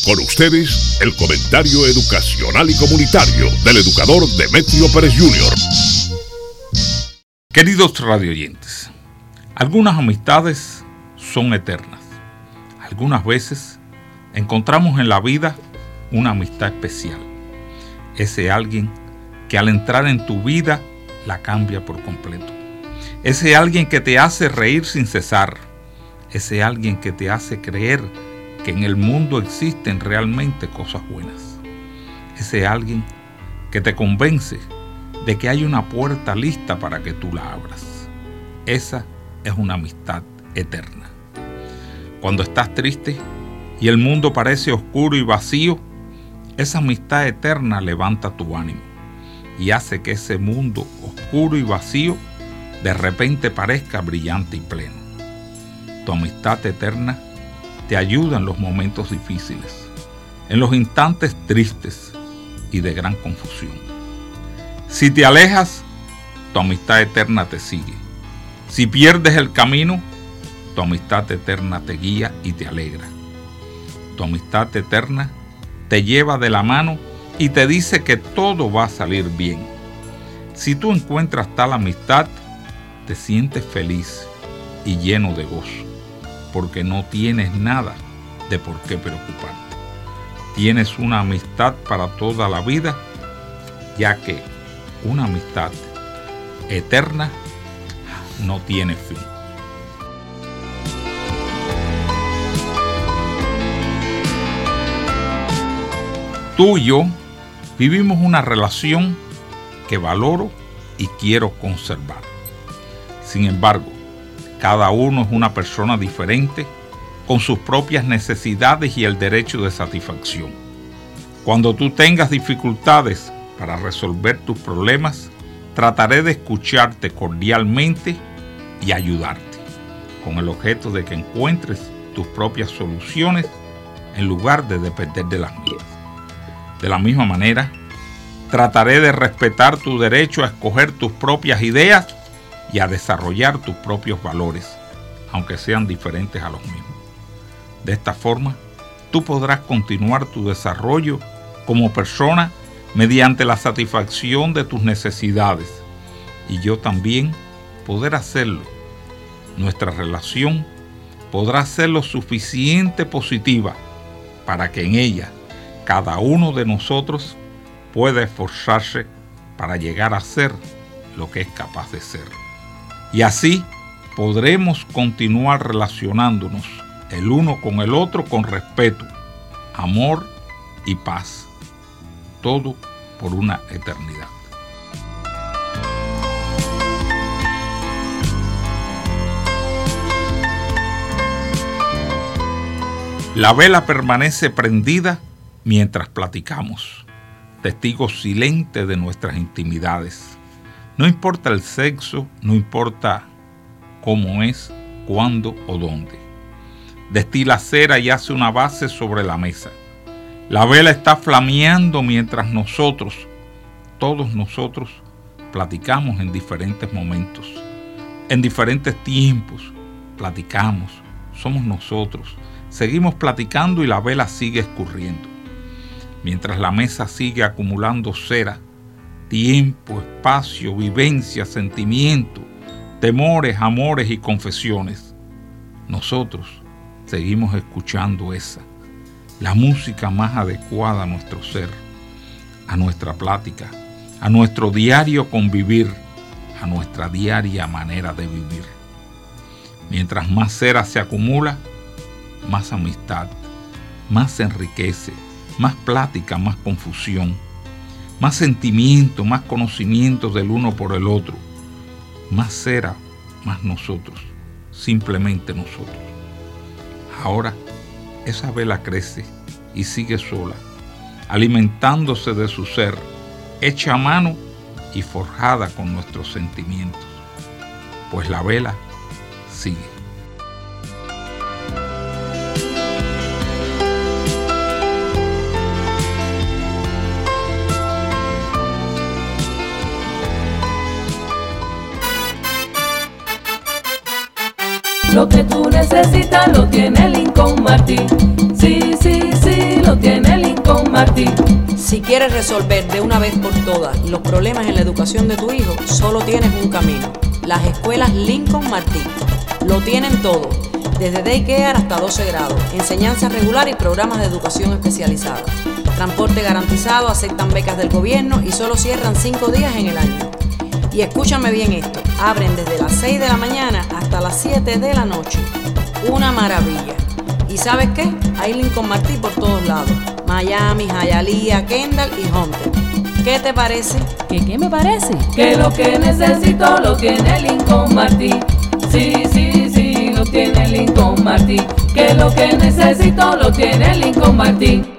Con ustedes, el comentario educacional y comunitario del educador Demetrio Pérez Jr. Queridos radioyentes, algunas amistades son eternas. Algunas veces encontramos en la vida una amistad especial. Ese alguien que al entrar en tu vida la cambia por completo. Ese alguien que te hace reír sin cesar. Ese alguien que te hace creer que en el mundo existen realmente cosas buenas. Ese alguien que te convence de que hay una puerta lista para que tú la abras. Esa es una amistad eterna. Cuando estás triste y el mundo parece oscuro y vacío, esa amistad eterna levanta tu ánimo y hace que ese mundo oscuro y vacío de repente parezca brillante y pleno. Tu amistad eterna te ayuda en los momentos difíciles, en los instantes tristes y de gran confusión. Si te alejas, tu amistad eterna te sigue. Si pierdes el camino, tu amistad eterna te guía y te alegra. Tu amistad eterna te lleva de la mano y te dice que todo va a salir bien. Si tú encuentras tal amistad, te sientes feliz y lleno de gozo, porque no tienes nada de por qué preocuparte. Tienes una amistad para toda la vida, ya que una amistad eterna no tiene fin. Tú y yo vivimos una relación que valoro y quiero conservar. Sin embargo, cada uno es una persona diferente, con sus propias necesidades y el derecho de satisfacción. Cuando tú tengas dificultades para resolver tus problemas, trataré de escucharte cordialmente y ayudarte, con el objeto de que encuentres tus propias soluciones en lugar de depender de las mías. De la misma manera, trataré de respetar tu derecho a escoger tus propias ideas y a desarrollar tus propios valores, aunque sean diferentes a los mismos. De esta forma, tú podrás continuar tu desarrollo como persona mediante la satisfacción de tus necesidades, y yo también poder hacerlo. Nuestra relación podrá ser lo suficiente positiva para que en ella cada uno de nosotros pueda esforzarse para llegar a ser lo que es capaz de ser. Y así podremos continuar relacionándonos el uno con el otro con respeto, amor y paz. Todo por una eternidad. La vela permanece prendida mientras platicamos, testigos silentes de nuestras intimidades. No importa el sexo, no importa cómo es, cuándo o dónde. Destila cera y hace una base sobre la mesa. La vela está flameando mientras nosotros, todos nosotros, platicamos en diferentes momentos, en diferentes tiempos. Platicamos, somos nosotros. Seguimos platicando y la vela sigue escurriendo. Mientras la mesa sigue acumulando cera, tiempo, espacio, vivencia, sentimiento, temores, amores y confesiones, nosotros seguimos escuchando la música más adecuada a nuestro ser, a nuestra plática, a nuestro diario convivir, a nuestra diaria manera de vivir. Mientras más cera se acumula, más amistad, más se enriquece, más plática, más confusión, más sentimiento, más conocimiento del uno por el otro, más cera, más nosotros, simplemente nosotros. Ahora esa vela crece y sigue sola, alimentándose de su ser, hecha a mano y forjada con nuestros sentimientos, pues la vela sigue. Lo que tú necesitas lo tiene Lincoln Martin. Sí, sí, sí, lo tiene. Martí. Si quieres resolver de una vez por todas los problemas en la educación de tu hijo, solo tienes un camino: las escuelas Lincoln Martí. Lo tienen todo, desde daycare hasta 12 grados, enseñanza regular y programas de educación especializada. Transporte garantizado, aceptan becas del gobierno y solo cierran 5 días en el año. Y escúchame bien esto, abren desde las 6 de la mañana hasta las 7 de la noche. Una maravilla. ¿Y sabes qué? Hay Lincoln Martí por todos lados: Miami, Hialeah, Kendall y Hunter. ¿Qué te parece? ¿Qué me parece? Que lo que necesito lo tiene Lincoln Martí. Sí, lo tiene Lincoln Martí. Que lo que necesito lo tiene Lincoln Martí.